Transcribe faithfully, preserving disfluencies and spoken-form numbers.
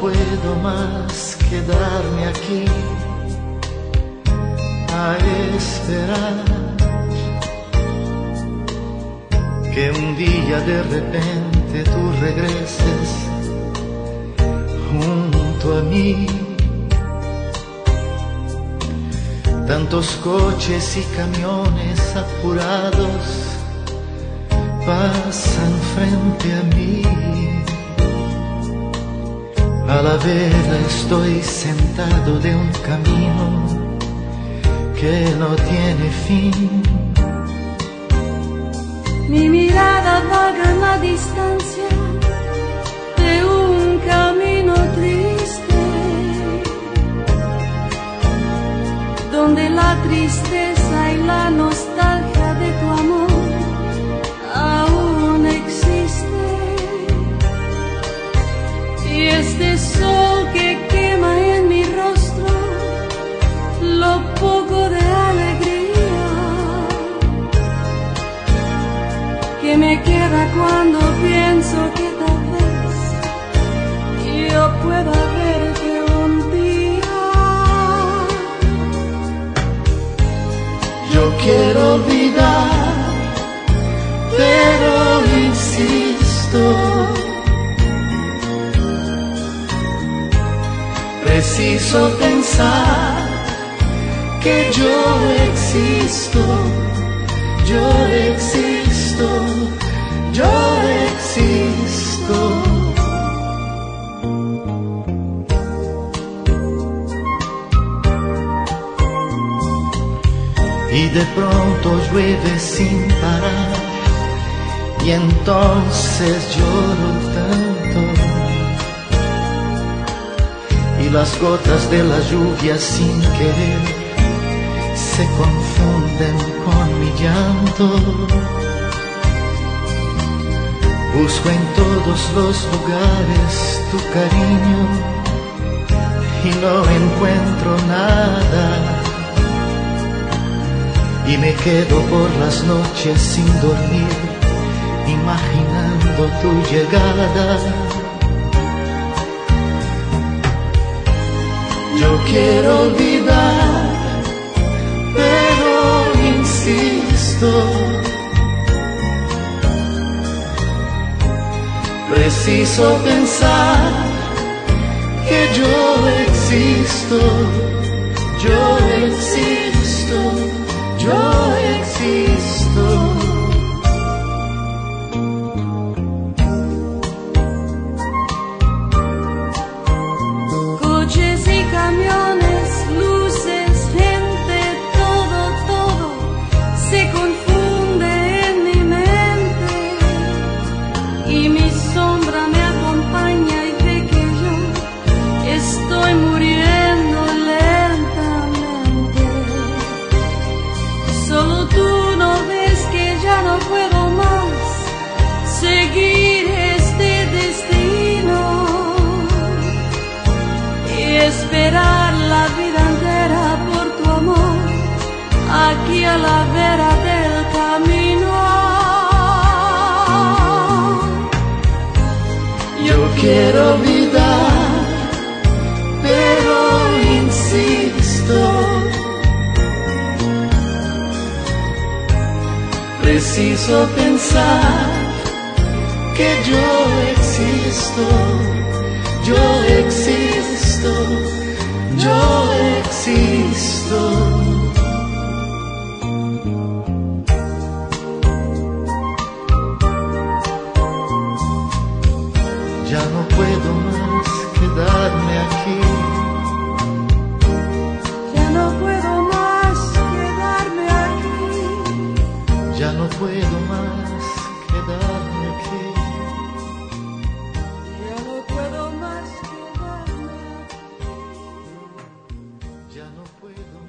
puedo más quedarme aquí a esperar que un día de repente tú regreses junto a mí. Tantos coches y camiones apurados pasan frente a mí. A la vera estoy sentado de un camino que no tiene fin. Mi mirada vaga en la distancia de un camino triste, donde la tristeza y la nostalgia de tu amor aún existe. Y este sol que quema en mi rostro lo poco de alegría que me queda cuando pienso que tal vez yo pueda verte un día. Yo quiero olvidar, pero insisto, preciso pensar que yo existo, yo existo, yo existo. Y de pronto llueve sin parar y entonces lloro tanto. Y las gotas de la lluvia sin querer se confunden con mi llanto. Busco en todos los lugares tu cariño y no encuentro nada. Y me quedo por las noches sin dormir, imaginando tu llegada. Yo quiero olvidar, pero insisto, preciso pensar que yo existo, yo existo, yo existo. Coches y camiones, luces, gente, todo, todo se confunde en mi mente. Y mi sombra me acompaña y ve que yo estoy muriendo lentamente. Solo tú no ves que ya no puedo más seguir este destino y esperar la vida entera por tu amor aquí a la vera del camino. Yo quiero olvidar, pero insisto, preciso pensar que yo existo, yo existo, yo existo. Ya no puedo más quedarme aquí. Ya no puedo más quedarme aquí. Ya no puedo más quedarme aquí. Ya no puedo más quedarme aquí. Ya no puedo